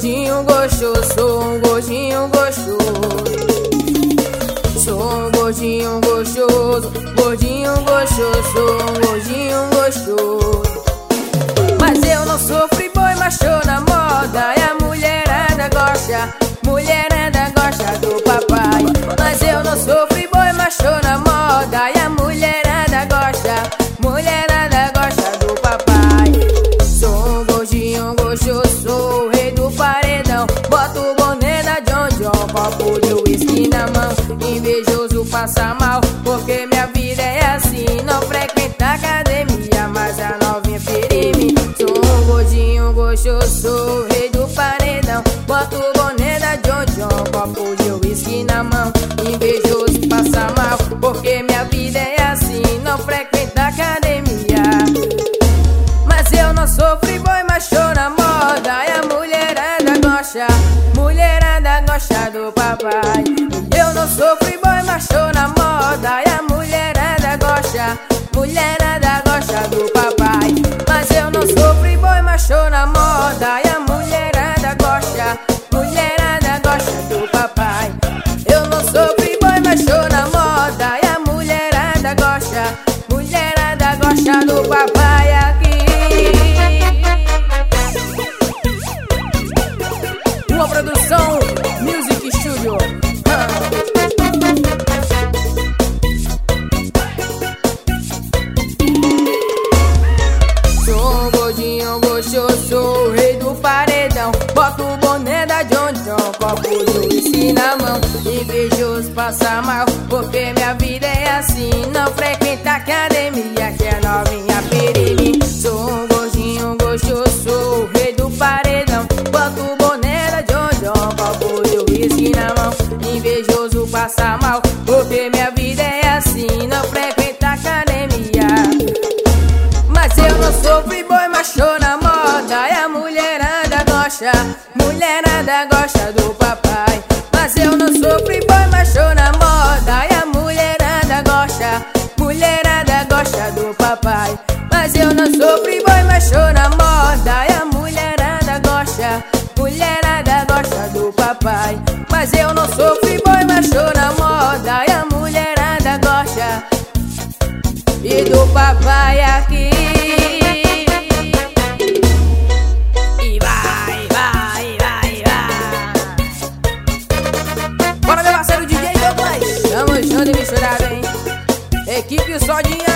gordinho gostoso, sou um gordinho gostoso. Sou um gordinho gostoso, gordinho gostoso, sou um gordinho gostoso. Mas eu não sou free-boy, mas tô na moda e a mulherada gosta do papai. Mas eu não sou free-boy, mas tô na moda e a mulherada gosta do papai. Sou um gordinho gostoso, sou o rei do paredão. Boto o boné da John John, copo de whisky na mão. Invejoso passa mal, porque minha vida é assim. Não frequenta academia, mas a novinha firme. Sou um gordinho gostoso, sou o rei do paredão. Boto o boné da John John, copo de whisky na mão. Invejoso passa mal, porque minha vida é assim. Não frequenta academia, mas eu não sou free-boy, mas tô na moda e a mulherada gosta do papai. Eu não sou free-boy, mas tô na moda e a mulherada gosta do papai. Mas eu não sou free-boy, mas tô na moda e a mulherada gosta do papai. Eu não sou free-boy, mas tô na moda e a mulherada gosta do papai aqui. Uma produção Music Studio. Sou um gordinho gostoso, sou o rei do paredão. Boto o boné da John John, copo de whisky na mão. Invejoso passa mal, porque minha vida é assim. Não frequenta academia, que é novinha piriri. Sou um gordinho gostoso, sou o rei do paredão. Boto o boné da John John, copo de whisky na mão. Invejoso passa mal, porque minha vida é assim. Não frequenta academia, mas eu não sou free-boy, mas tô na moda e a mulherada gosta do papai. Mas eu não sou free-boy, mas tô na moda e a mulherada gosta do papai. Mas eu não sou free-boy, mas tô na moda e a mulherada gosta do papai. Mas eu não sou free-boy, mas tô na moda e a mulherada gosta e do papai aqui. E vai. Bora, meu parceiro DJ Douglas. Tamo junto e misturado, hein? Equipe Sodinha.